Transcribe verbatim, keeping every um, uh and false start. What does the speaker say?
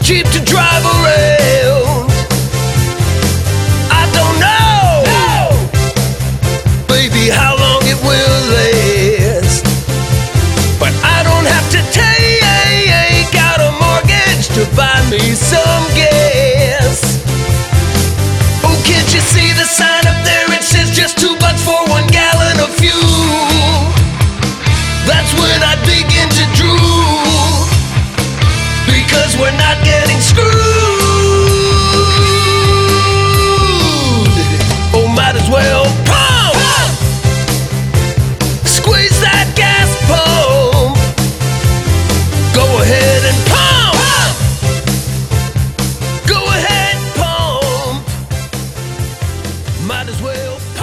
cheap to drive around. I don't know, no. Baby, how long it will last. But I don't have to take out a mortgage to buy me some gas. Oh, can't you see the sign up there? It says just two bucks for one gallon of fuel. That's when I begin to drool, because we're not getting screwed. Oh, might as well pump, pump. Squeeze that gas pump. Go ahead and pump, pump. Go ahead and pump. Might as well